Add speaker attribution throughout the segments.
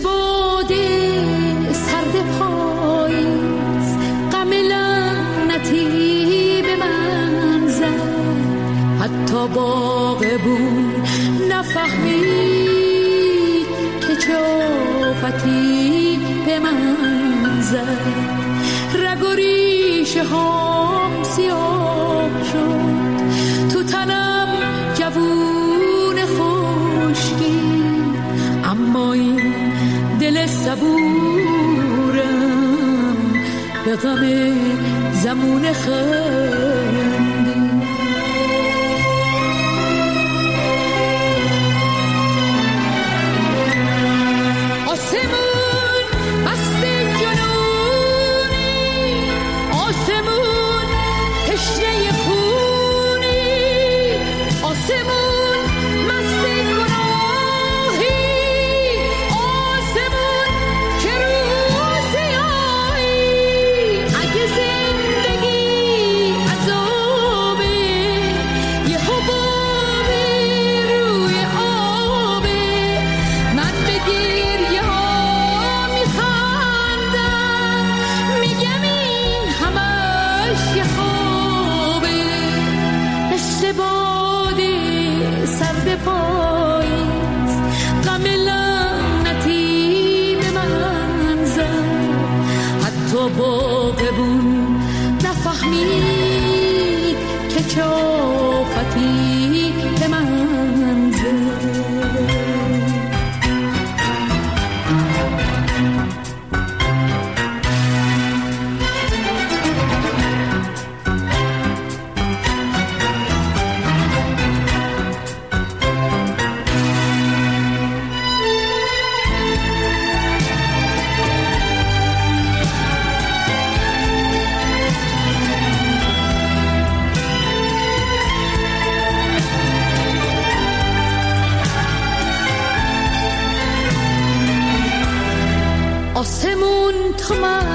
Speaker 1: باد سرد پاییز غم لعنتی به من زد، حتی باغبون نفهمید که چه آفتی به من زد. رگ و ریشه هام سیاه شد، تو تنم جوون خشکی، اما این دل صبورم به غم زمون خندی. باغبون نفهمید که چه آفتی به من زد. آسمون تا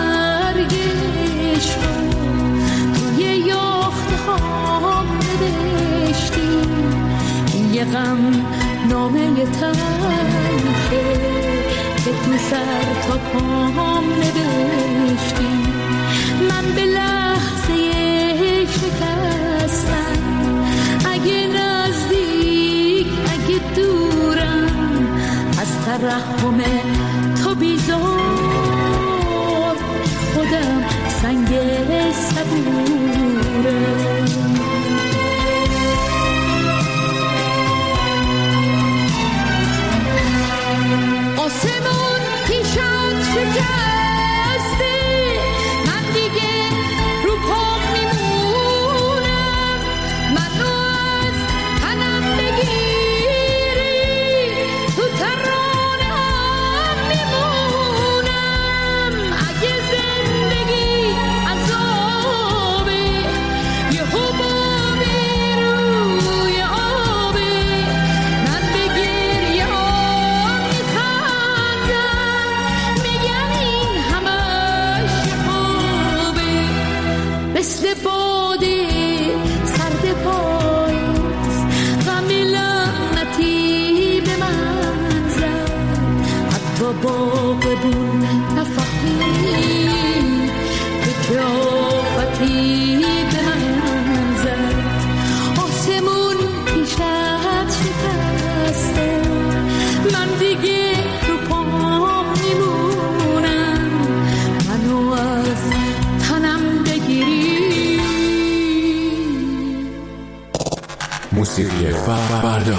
Speaker 1: مرگش رو توی یاخته ها نوشتی، این یه غم نامه تلخه که تو سر تا پام نوشتی. من به لحظه شکستم، اگه نزدیک اگه دورم، از ترحم تو بیزار خودم سنگ صبورم. آسمون پیشت شکسته، من دیگه رو پام میمونم، منو از تنم بگیری تو ترانم میمونم. اگه زندگی عذابه یه حبابی روی آبه، من به گریه ها میخندم، میگم این همش خوبه. مثل باد سرد پاییز غم لعنتی به من زد، حتی باغبون نفهمید که چه آفتی به من زد. آسمون پیشت شکسته، من دیگه رو پام میمونم، منو از تنم بگیری.
Speaker 2: موسیقی فردا.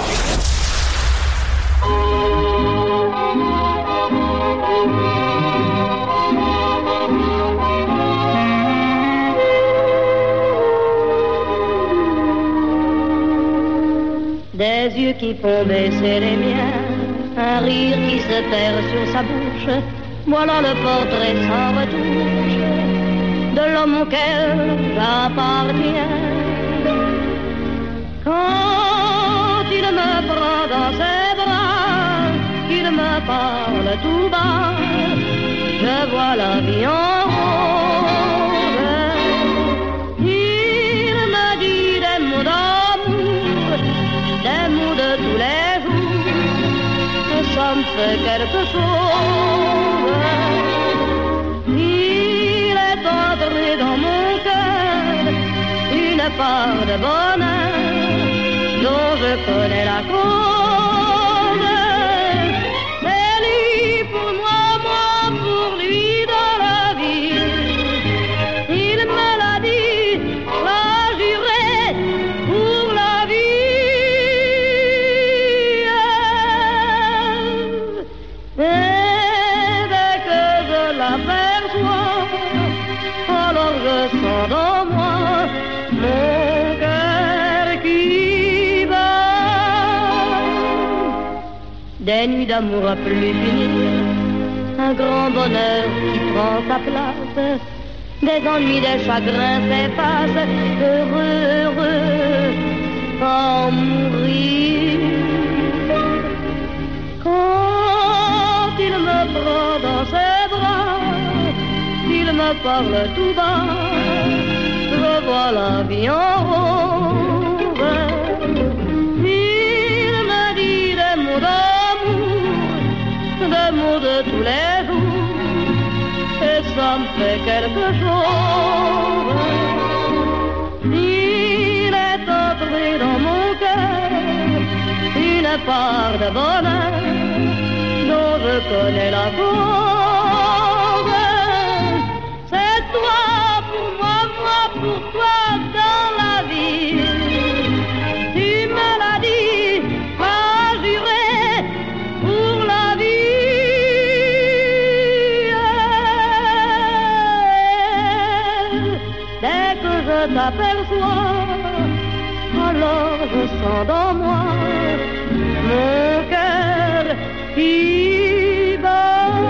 Speaker 3: Des yeux qui font baisser les miens, un rire qui se perd sur sa bouche, voilà le portrait sans retouche de l'homme auquel j'appartiens. Quand il me prend dans ses bras, qu'il me parle tout bas, je vois la vie en rose. Il me dit des mots d'amour, des mots de tous les jours, ça me fait quelque quelque chose. Il est entré dans mon cœur une part de bonheur dont je connais la cause. C'est lui pour moi, moi pour lui dans la vie. Il me l'a dit, l'a juré pour la vie. Et dès que je l'aperçois, alors je sens dans moi mon cœur qui bat. Des nuits d'amour à plus finir, un grand bonheur qui prend sa place. Des ennuis, des chagrins s'effacent, heureux, heureux, en mourir. Quand il me prend dans ses bras, il me parle tout bas, je vois la vie en rose. Il me dit des mots d'amour, des mots de tous les jours, et ça me fait quelque chose. Il est entré dans mon cœur une part de bonheur dont je connais la cause. C'est toi pour moi, moi pour toi dans la vie. Tu me l'as dit, pas juré pour la vie. Dès que je t'aperçois, alors je sens dans moi mon cœur qui bat.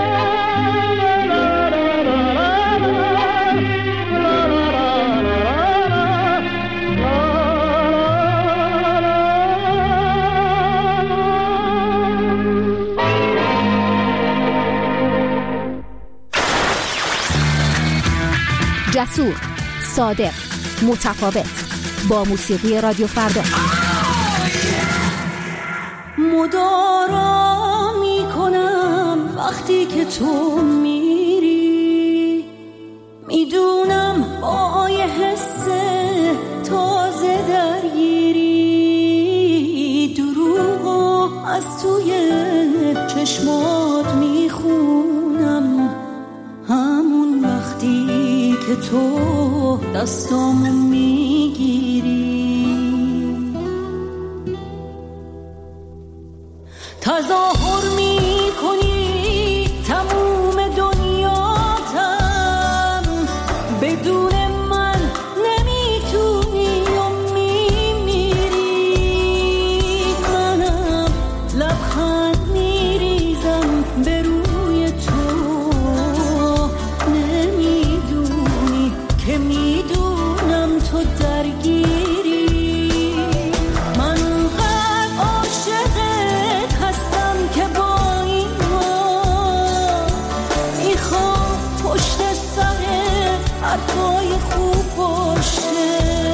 Speaker 4: جسور، صادق، متفاوت، با موسیقی رادیو فردا.
Speaker 1: مدارا میکنم وقتی که تو میری، میدونم با یه حس تازه درگیری، دروغو از توی چشمات میخونم، همون وقتی که تو دستامو میگیری. تظاهر میکنی تموم دنیاتم، بدون من نمیتونی و میمیری. منم لبخند میریزم به روی تو، نمیدونی که میدونم تو درگیری. من اونقدر عاشقت هستم که با این حال میخوام پشت سر حرفای خوب باشه.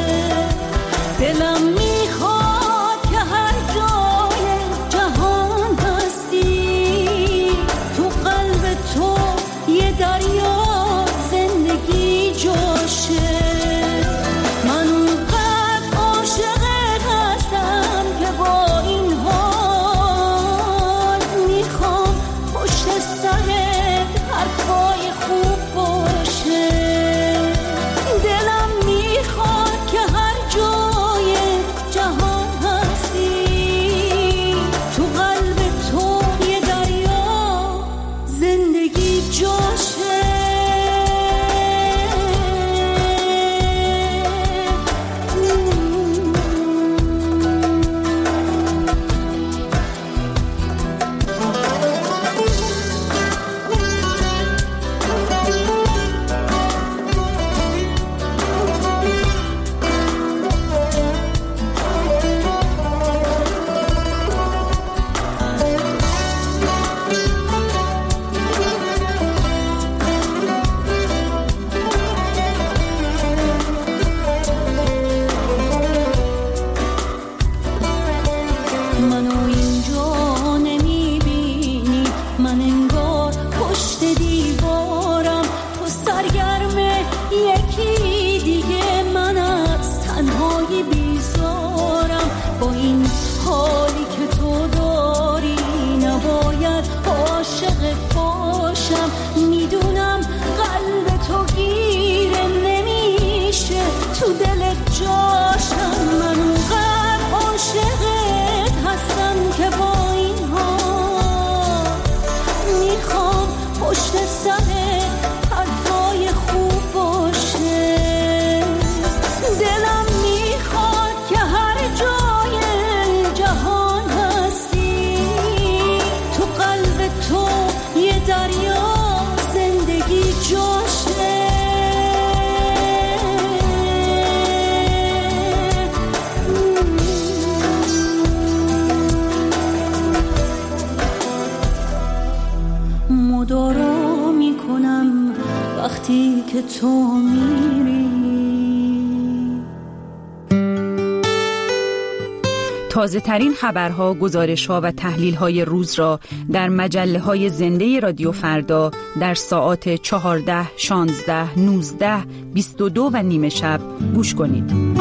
Speaker 1: دلم میخواد که هر جای جهان هستی، تو قلب تو یه دریا زندگی جاشه. من اونقدر عاشقت هستم که با این حال میخوام پشت سرت حرفای خوب باشه. دلم میخواد که هر جای جهان هستی، تو قلب تو یه دریا زندگی جاشه. کارا میکنم وقتی که تو میری.
Speaker 5: تازه ترین خبرها، گزارش‌ها و تحلیل‌های روز را در مجله‌های زنده رادیو فردا در ساعات 14، 16، 19، 22 و نیمه شب گوش کنید.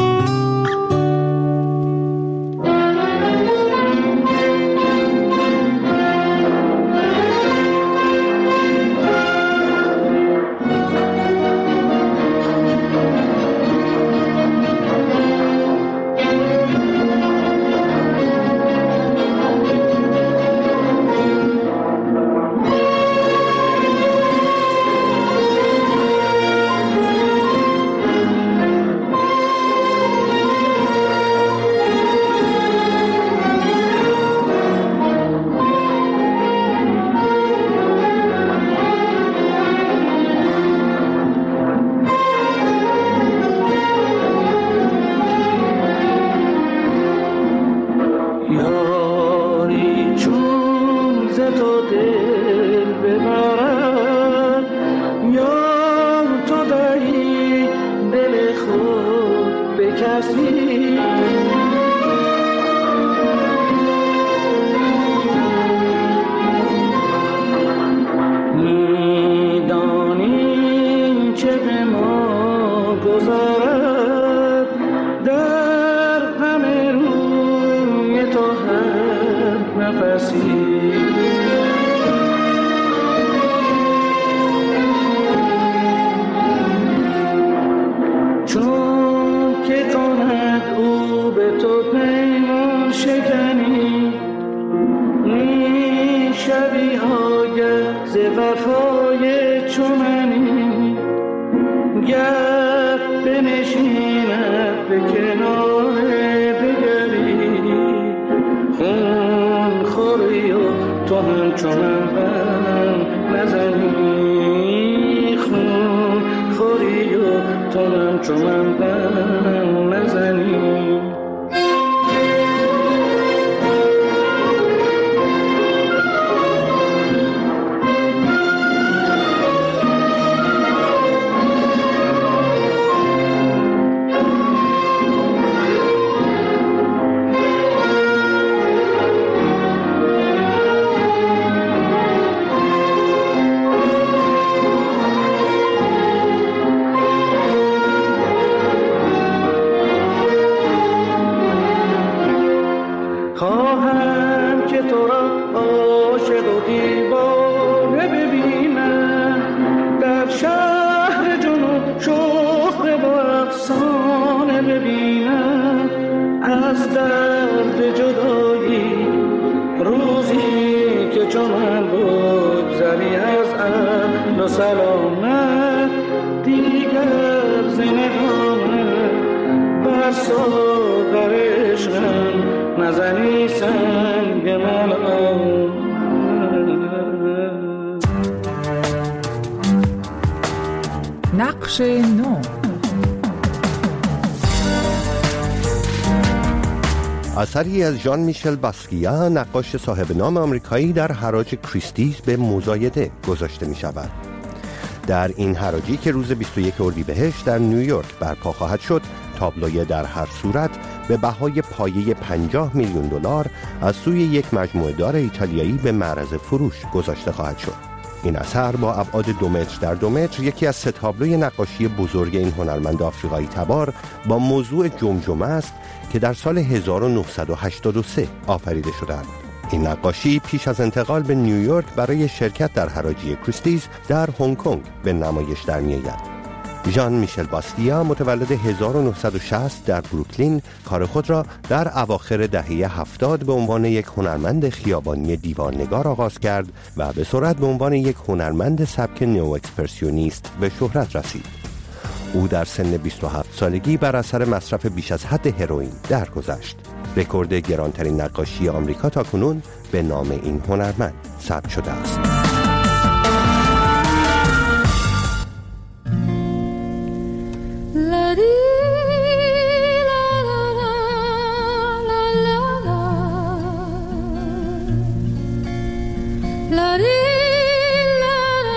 Speaker 6: نقش نو.
Speaker 7: اثری از ژان میشل باسکیا، نقاش صاحب نام آمریکایی، در حراج کریستیز به مزایده گذاشته می شود. در این حراجی که روز 21 اردیبهشت در نیویورک برپا خواهد شد، تابلوی در هر صورت به بهای پایه $50 میلیون از سوی یک مجموعه دار ایتالیایی به معرض فروش گذاشته خواهد شد. این اثر با ابعاد 2 متر در 2 متر یکی از 3 تابلوی نقاشی بزرگ این هنرمند آفریقایی تبار با موضوع جمجمه است که در سال 1983 آفریده شدند. این نقاشی پیش از انتقال به نیویورک برای شرکت در حراجی کریستیز در هنگ کنگ به نمایش در می‌آید. ژان میشل باسکیا متولد 1960 در بروکلین کار خود را در اواخر دهه 70 به عنوان یک هنرمند خیابانی دیواننگار آغاز کرد و به سرعت به عنوان یک هنرمند سبک نئو اکسپرسیونیست به شهرت رسید. او در سن 27 سالگی بر اثر مصرف بیش از حد هروئین درگذشت. رکورد گرانترین نقاشی آمریکا تاکنون به نام این هنرمند ثبت شده است.
Speaker 1: La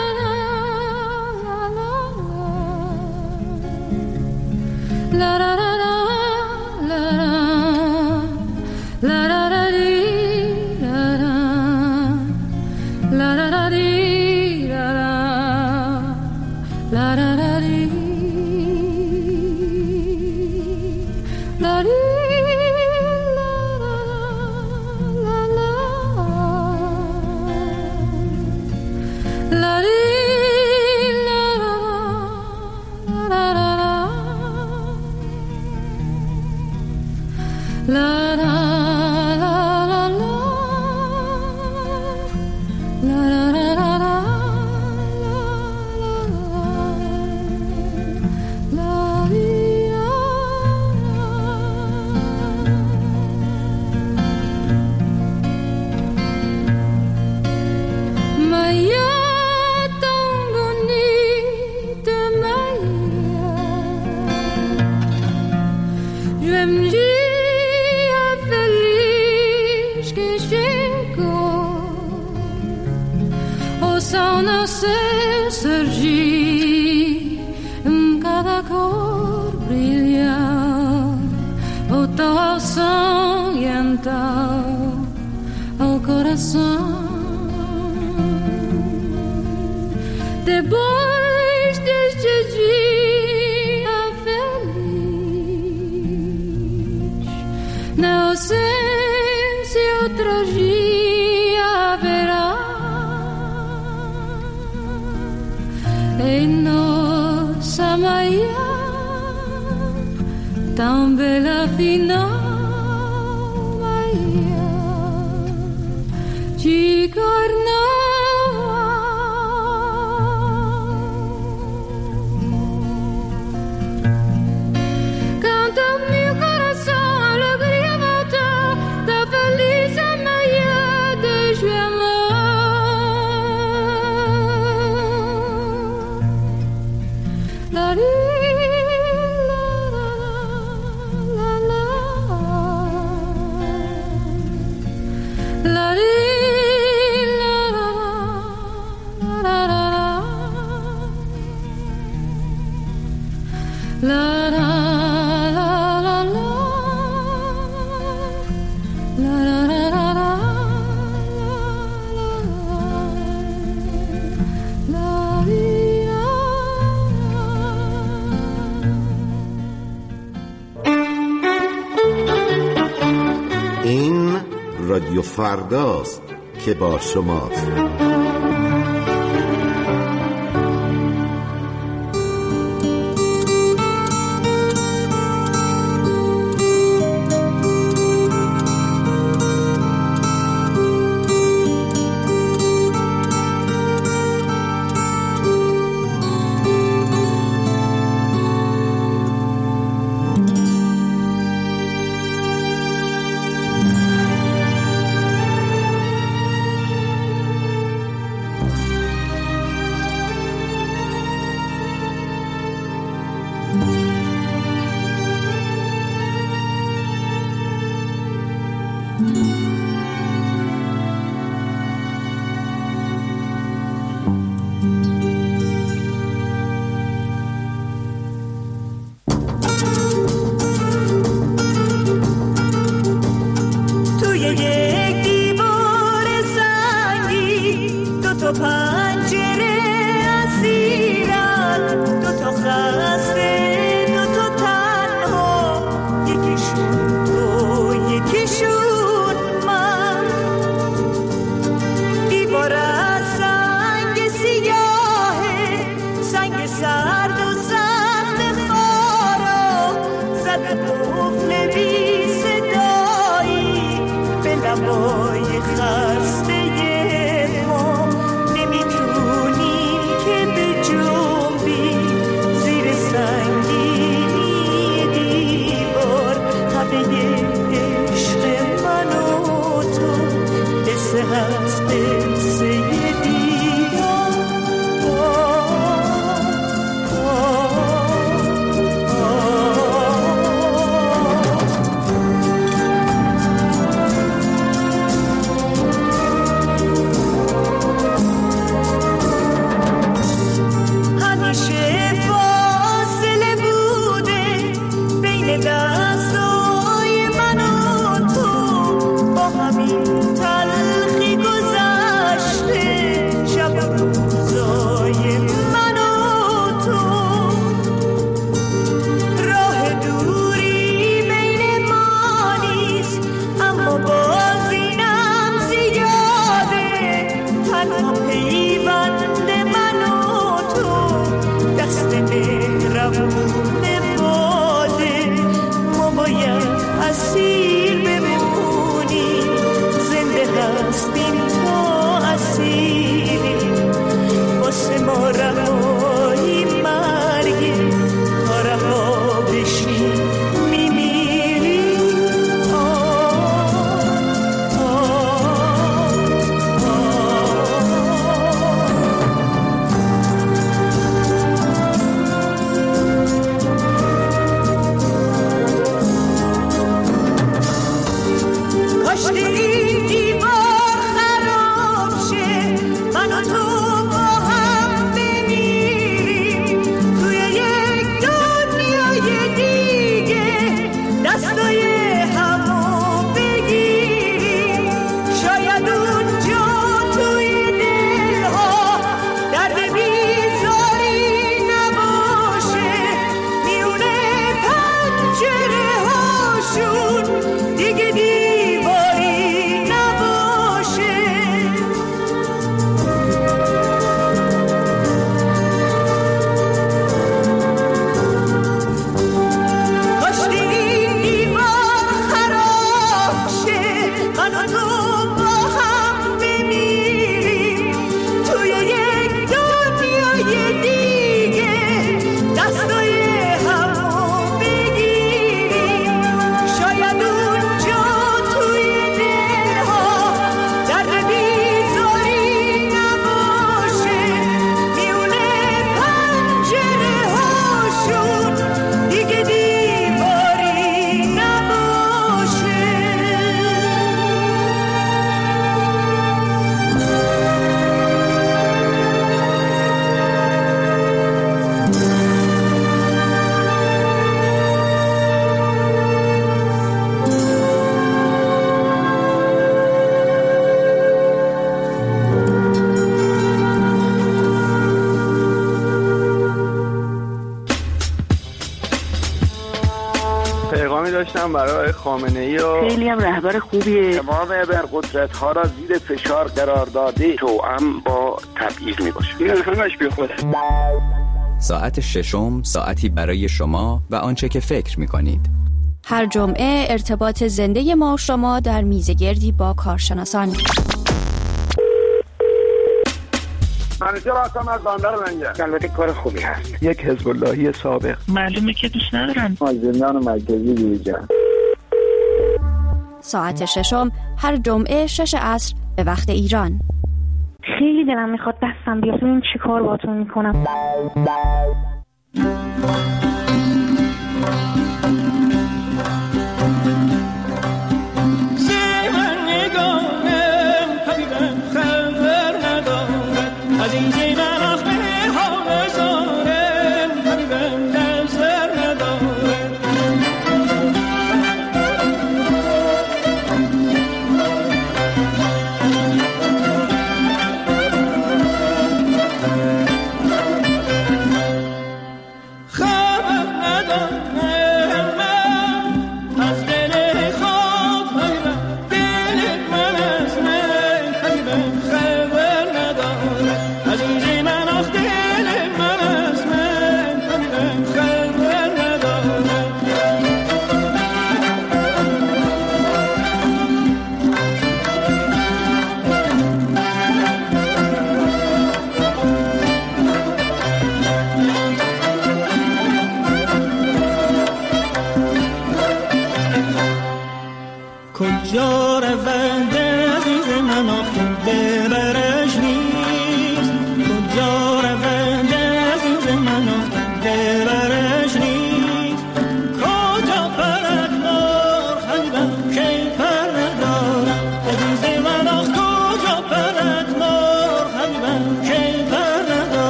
Speaker 1: surgir, cada cor brilhar, o tal som e então o coração. Depois deste dia feliz, na ausência outro dia haverá. Em nossa manhã tão bela final, manhã de carnaval, canta meu coração, alegria voltar da feliz manhã de João.
Speaker 8: این رادیو فرداست که با شماست.
Speaker 9: داشتم برای خامنه‌ای و
Speaker 10: خیلی هم رهبر خوبیه.
Speaker 11: امام ابرقدرت‌ها را زیر فشار قرار داده، توأم با تبعیض میباشه.
Speaker 9: این همش بیخوده.
Speaker 12: ساعت ششم، ساعتی برای شما و آنچه که فکر می‌کنید.
Speaker 4: هر جمعه ارتباط زنده ما و شما در میزگردی با کارشناسان.
Speaker 11: منیجر هستم از بندر لنگر. البته کار خوبی هست.
Speaker 9: یک حزب اللهی سابق.
Speaker 10: معلومه که دوست ندارن.
Speaker 11: از زندان مرکزی بیرون.
Speaker 4: ساعت ششم هر جمعه 6 عصر به وقت ایران.
Speaker 13: خیلی دلم میخواد دستم بیاد ببینم چی کار باهاتون میکنم.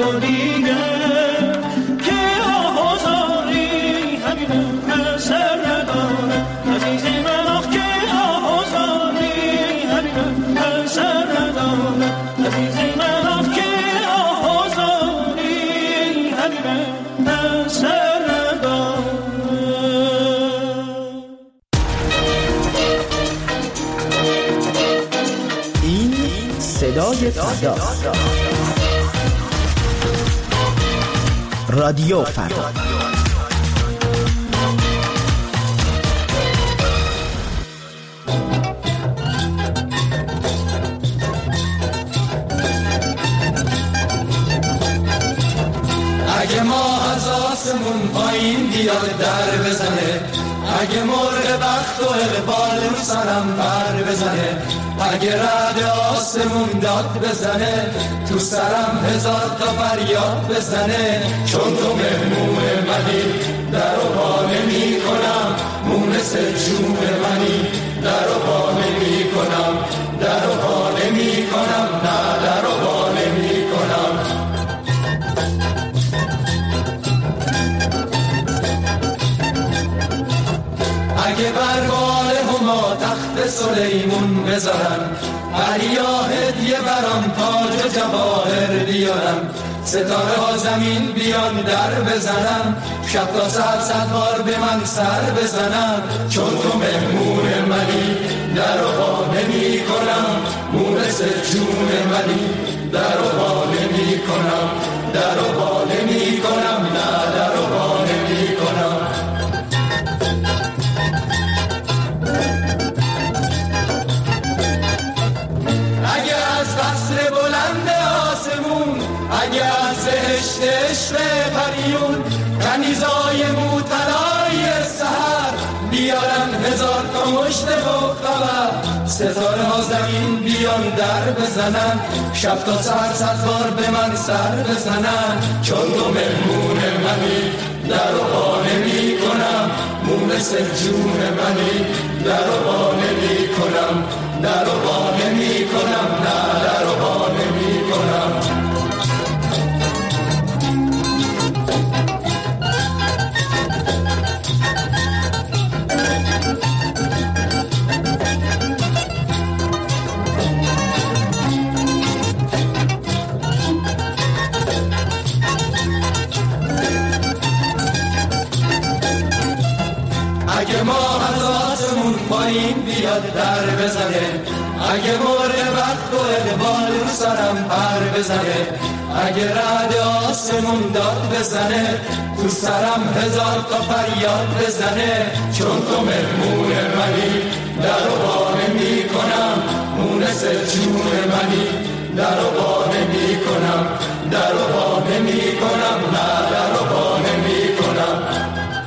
Speaker 14: صدای فردا، رادیو فردا.
Speaker 15: اگه ماه از آسمون پایین بیاد در بزنه، اگه مرغ بخت و اقبال رو سرم بر بزنه، اگه رعد آسمون داد بزنه، تو سرم هزار تا فریاد بزنه، چون تو مهمون منی در و با نمی کنم، مونس جون منی در و با نمی کنم، در و با نمی کنم، نه در و با نمی کنم. اگه بربال هما تخت سلیمون بذارن، عریا هدیه برام تاج و جواهر بیارم، ستاره ها زمین بیان در بزنم، شب تا صد بار به من سر بزنم، چون تو مهمون منی در و با نمی کنم، مونس جون منی در و با نمی کنم، در و با نمی کنم، نه در و با نمی کنم. اگه از قصر بلند آسمون، اگه از بهشت عشق پریون، کنیزای موطلای سحر بیارن هزار تا مژده و خبر، ستاره ها زمین بیان در بزنن، شب تا صد بار به من سر بزنن، چون تو مهمون منی در و با نمی کنم، مونس جون منی در و با نمی کنم، در و با نمی کنم، نه در و با نمی کنم. اگه ماه از آسمون پایین بیاد در بزنه، اگه مرغ بخت و اقبال رو سرم پر بزنه، اگه رعد آسمون داد بزنه، تو سرم هزار تا فریاد بزنه، چون تو مهمون منی در و با نمی کنم، مونس جون منی در و با نمی کنم، در و با نمی کنم، نه در و با نمی کنم.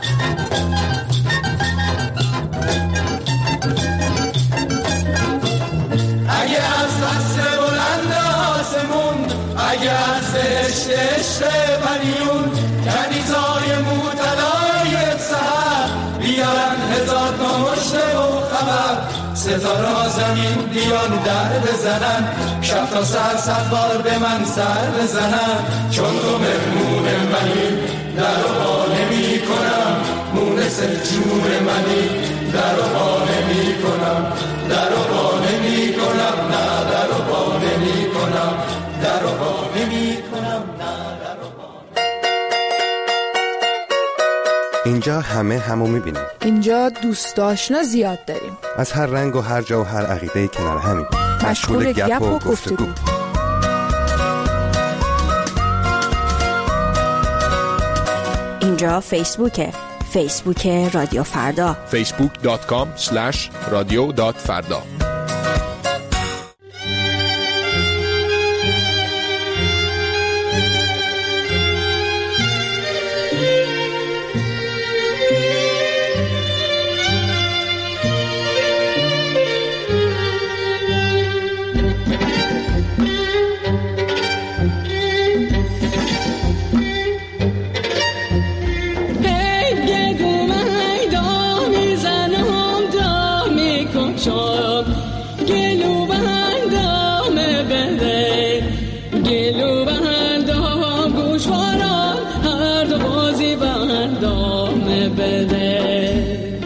Speaker 15: اگه از قصر بلند آسمون، اگه از بهشت عشق پریون، کنیزای موطلای سحر بیارن هزار تا مژده و خبر، ستاره ها زمین بیان در بزنن، شب تا صد بار به من سر بزنن، چون تو مهمون منی در و با نمی کنم، مونس جون منی در و با نمی کنم، در و با نمی کنم، نه در و با نمی کنم، در و با نمی کنم، نه در و با.
Speaker 7: اینجا همه همو میبینیم.
Speaker 6: اینجا دوست آشنا زیاد داریم.
Speaker 7: از هر رنگ و هر جا و هر عقیده کنار همین.
Speaker 6: مشغول گپ و گفتگو.
Speaker 4: اینجا فیسبوکه. فیسبوک رادیو فردا.
Speaker 2: facebook.com/radio.farda.
Speaker 1: شد
Speaker 15: بده.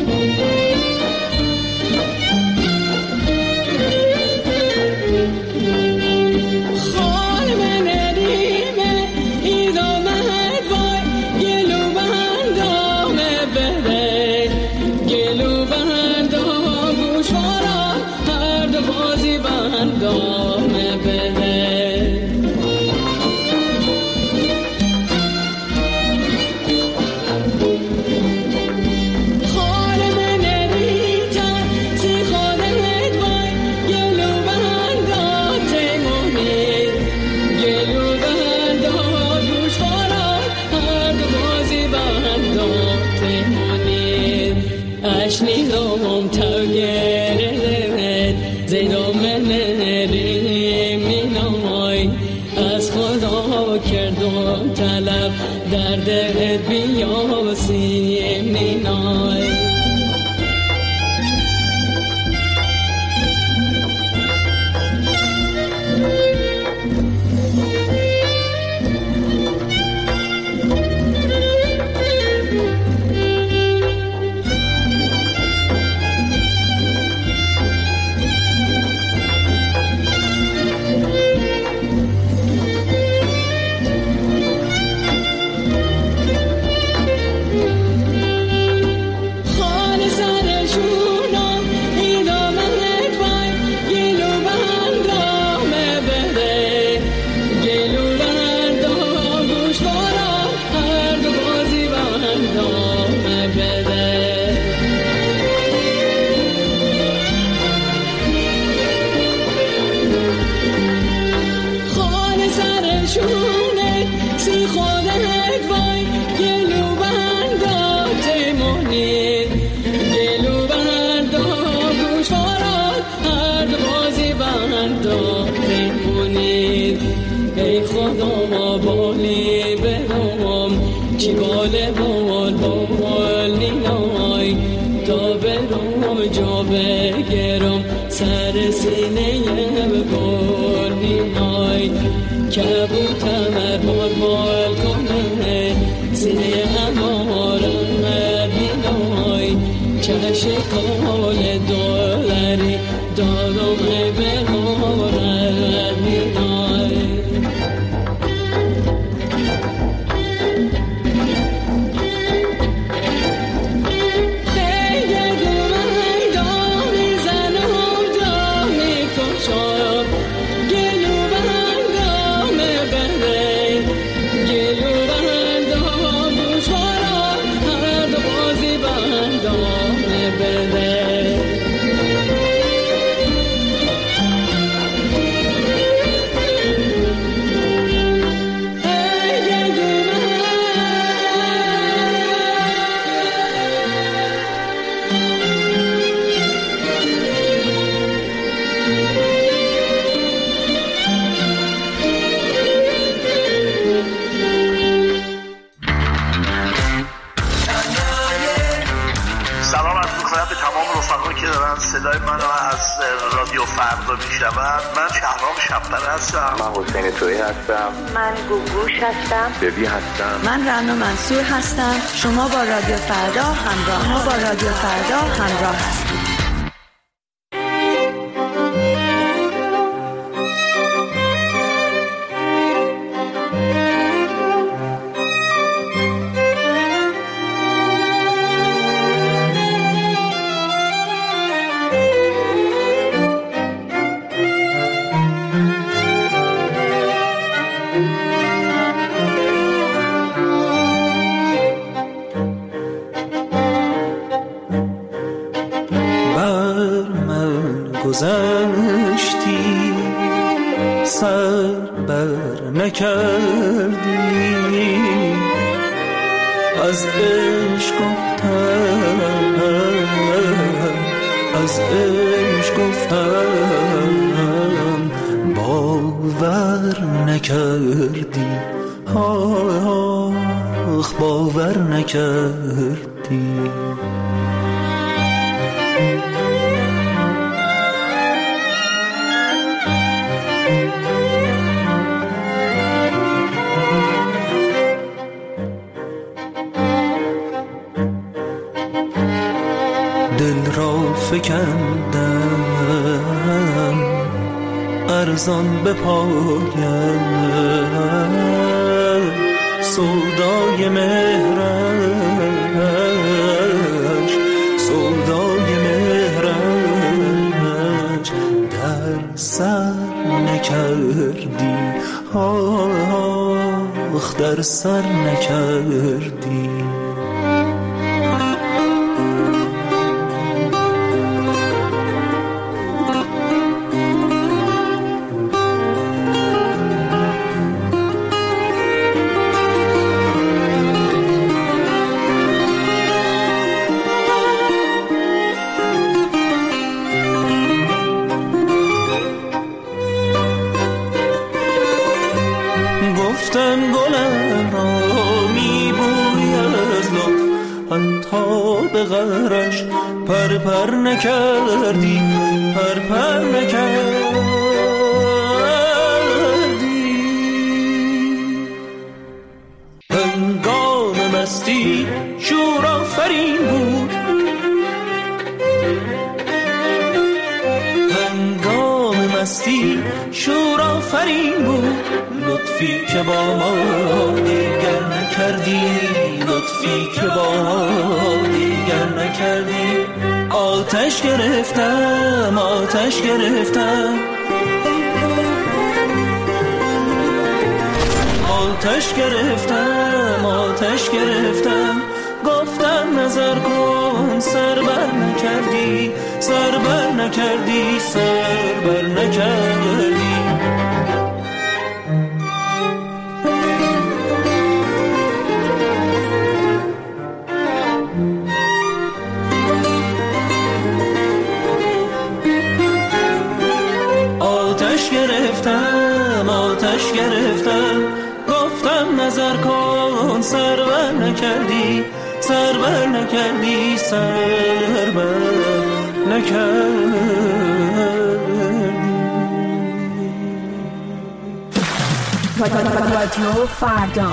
Speaker 14: صدای منو از رادیو فردا میشنون. من شهرام شب‌پره هستم.
Speaker 16: من حسین تویی هستم.
Speaker 17: من گوگوش هستم.
Speaker 16: ببی هستم.
Speaker 18: من رنا منصور هستم. شما با رادیو فردا همراه هستید.
Speaker 19: گذشتی سر بر نکردی، از عشق گفتم باور نکردی، آخ باور نکردی. فکندم ارزان به پایم سودای مهرش سودای مهرش در سر نکردی آخ در سر نکردی به غرش پر نکردی پر نکردی هنگام مستی شور آفرین بود هنگام مستی شور آفرین بود لطفی که با ما دیگر نکردی لطفی که با ما دیگر نکردی آتش گرفتم آتش گرفتم آتش گرفتم آتش گرفتم گفتم نظر کن سر بر نکردی سر بر نکردی سر بر نکردی آتش گرفتم گفتم نظر کن سر بر نکردی سر بر نکردی سر بر نکردی
Speaker 5: رادیو فردا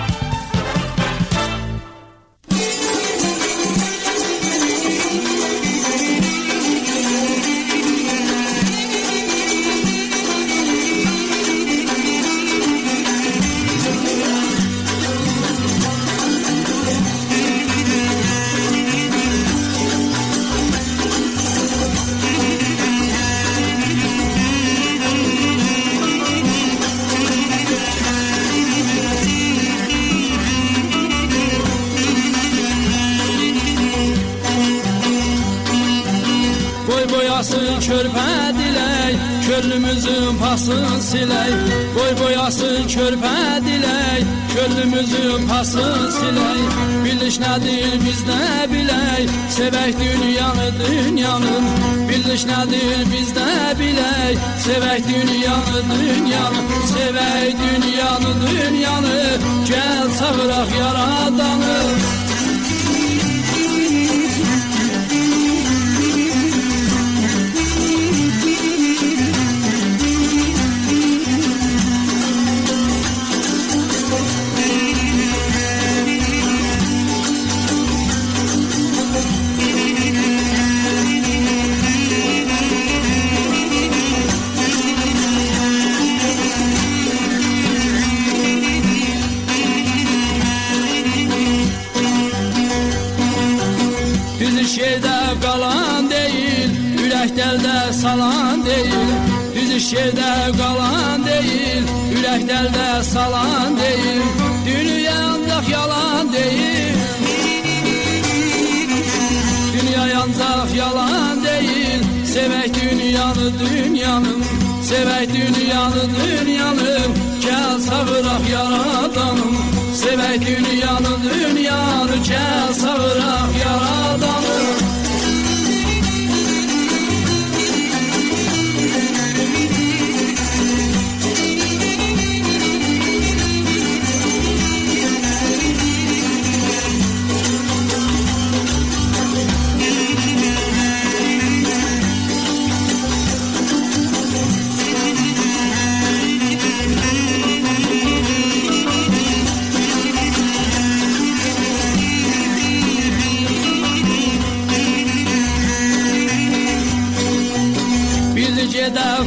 Speaker 15: körpə dilək, könlümüzün pasını silək. Boy boyasın körpə dilək, könlümüzün pasını silək. Biliş nədir biz nə bilək, sevək dünyanı dünyanın. Biliş nədir biz nə bilək, sevək dünyanı dünyanı. Sevək dünyanı dünyanı, gəl çağıraq yaradanı. Şerdə qalan deyil, ürəkdəldə salan deyil. Düz şerdə qalan deyil, ürəkdəldə salan deyil. Dünya ancaq yalan deyil. Dünya ancaq yalan deyil. Sevək dünyanı dünyanın, sevək dünyanı dünyanın. Gəl savıraq yaradanım. Sevək dünyanı dünyanı, gəl savıraq yaradanım.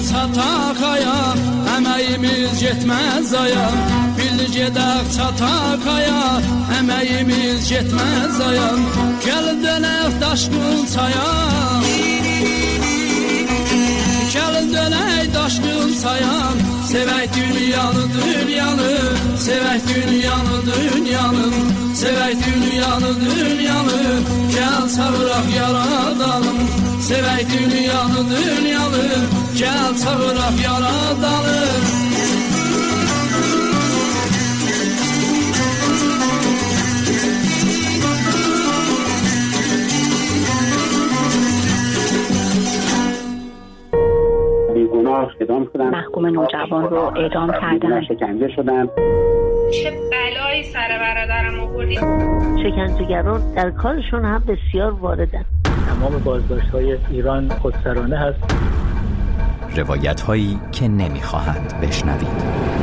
Speaker 15: çatakaya, əməyimiz getməz zaya. Bildi gedək çatakaya, əməyimiz getməz zaya. Gəlin dönək daşqın çaya, gəlin dönək daşqın çaya. Sevək dünyanı, dünyanı, sevək dünyanı, dünyanı, sevək dünyanı, dünyanı. Gəl çağıraq yaradanım. Sevək dünyanı, dünyanı, gəl çağıraq yaradanım.
Speaker 20: محکوم نوجوان رو اعدام کردن.
Speaker 21: شکنجه شدن.
Speaker 22: چه بلایی سر برادرم آوردی.
Speaker 23: شکنجهگران در کارشون هم بسیار واردن.
Speaker 24: تمام بازداشت‌های ایران خودسرانه هست.
Speaker 12: روایت‌هایی که نمی‌خواهند بشنوید.
Speaker 22: من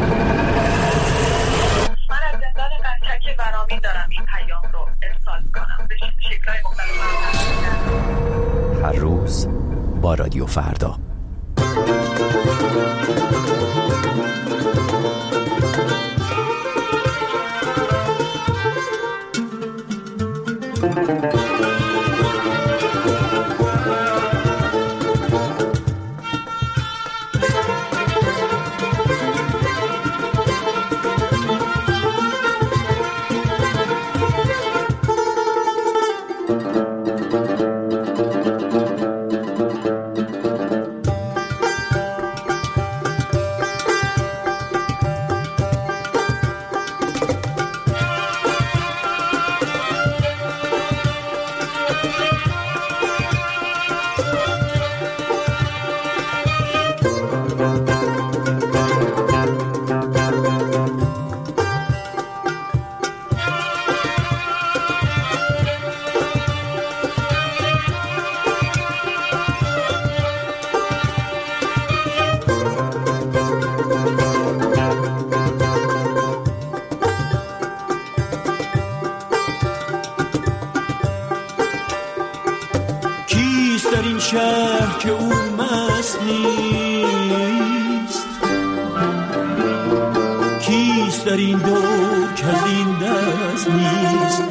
Speaker 22: از زندان قزلک برامین دارم این پیام رو ارسال کنم به شکل‌های مختلف.
Speaker 12: هر روز با رادیو فردا.
Speaker 19: شهر که او مست نیست، کیست در این دور که از این دست نیست؟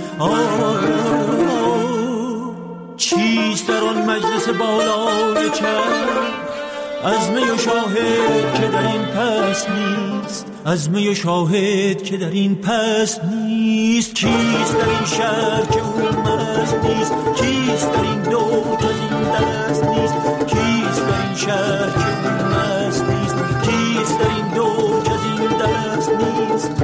Speaker 19: چیست در آن مجلس بالای چرخ از می و شاهد که در این پس نیست؟ از می و شاهد که در این پس نیست. کیست در این شهر که او مست نیست؟ کیست در این دور که از این دست نیست؟ کیست در این شهر که او مست نیست؟ کیست در این دور که از این دست نیست؟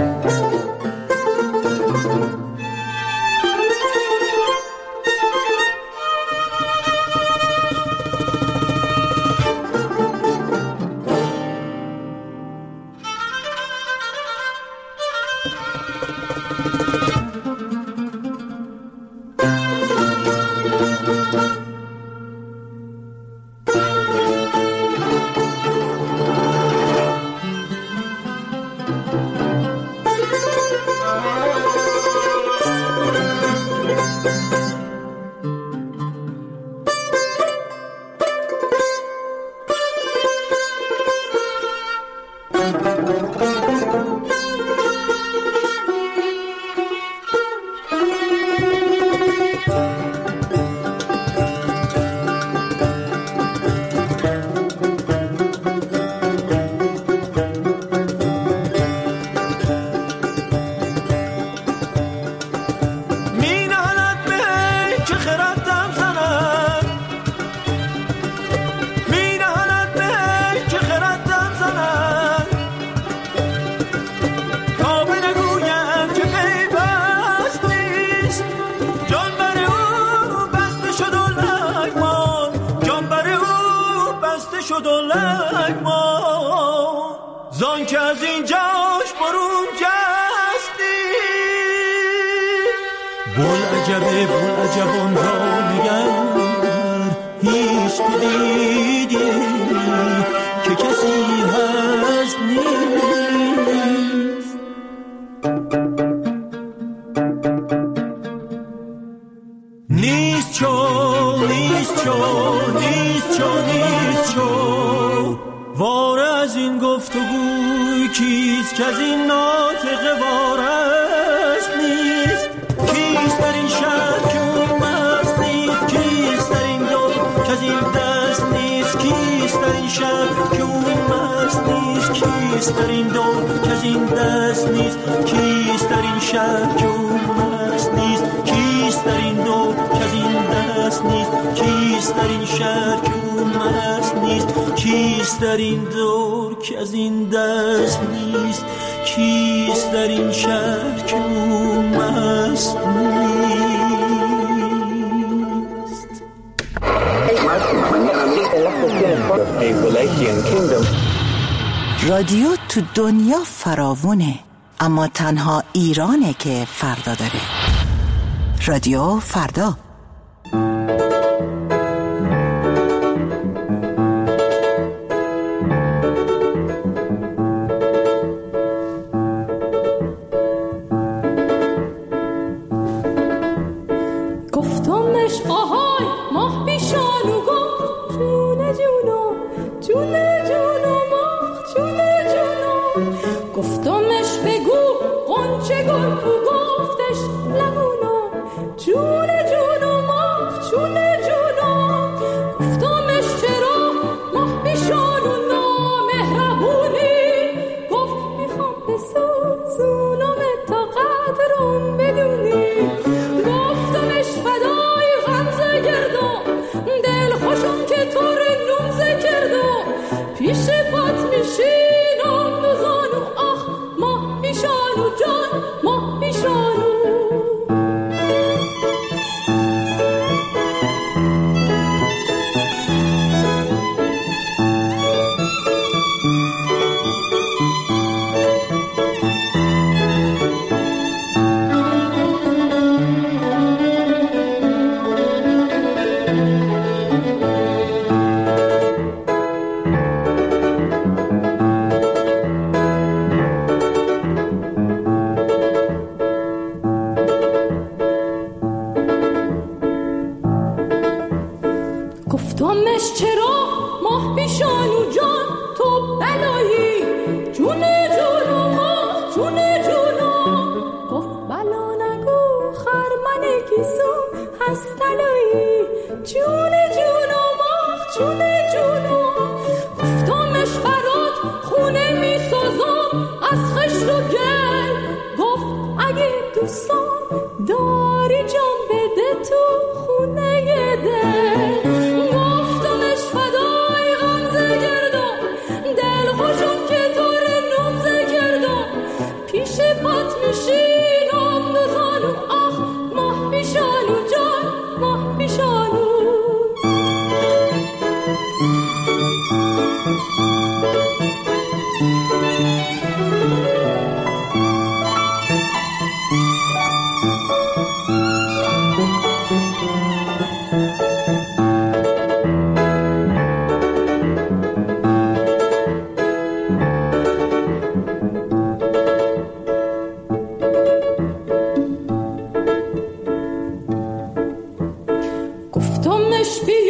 Speaker 19: زان که از اینجاش برون جستی بول عجبان را نگر هیچ تو دیدی که کسی هست نیست. نیست چو نیست چو نیست چو نیست چو و کیست که از این ناطقه وارست نیست؟ کیست در این شهر که اون مست نیست؟ کیست در این دور که از این دست نیست؟ کیست در این شهر که اون مست نیست؟ کیست در این دور که از این دست نیست؟ کیست در این شهر که اون مست نیست؟ کیست در این دور که از این دست نیست؟ کیست در این شهر که اون مست نیست؟ کیست در این دور که از این دست نیست؟ کیست در این شهر که اون مست نیست؟
Speaker 3: رادیو تو دنیا فراوونه، اما تنها ایرانه که فردا داره. رادیو فردا.
Speaker 1: گفتمش آهای ماه بیشانو گفت جونه جونو جونه جونو ماه جونه جونو. گفتمش بگو قنچه گل کو گفتش لبونو جونه جونو ماه جونه جونو. گفتمش چرا ماه بیشانو نامهربونی؟ گفت میخوام بسوزونم تا قدرم بدونی. گفتمش فدای غمزه گردم دل خوشم که تو رو نوزه کردم. پیش پات میشینم دو زانو آخ ماه بیشانو جان ماه بیشانو. گفتمش چرا ماه بیشانو جان تو بلایی؟ جونه جونو ماه جونه جونو. گفت بلا نگو خرمن گیسو هست تلایی. جونه جونو ماه جونه جونو. گفتمش برات خونه میسازم از خشت و گل. گفت اگه دوستان داری جان بده تو خونه دل. گفتمش فدای غمزه گردم دل خوشم که تو رو نوزه کردم. پیش پات میشینم دو زانو آخ ماه بیشانو جان ماه بیشانو. گفتمش بیا